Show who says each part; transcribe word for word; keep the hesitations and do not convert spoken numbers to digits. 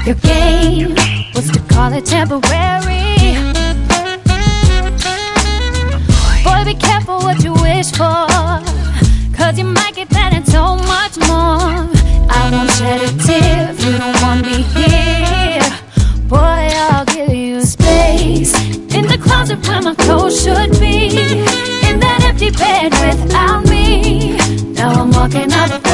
Speaker 1: Your game was to call it temporary. Boy, be careful what you wish for, cause you might get that and so much more. I won't shed a tear if you don't want me here. Boy, I'll give you space in the closet where my clothes should be, in that empty bed without me. Now I'm walking out the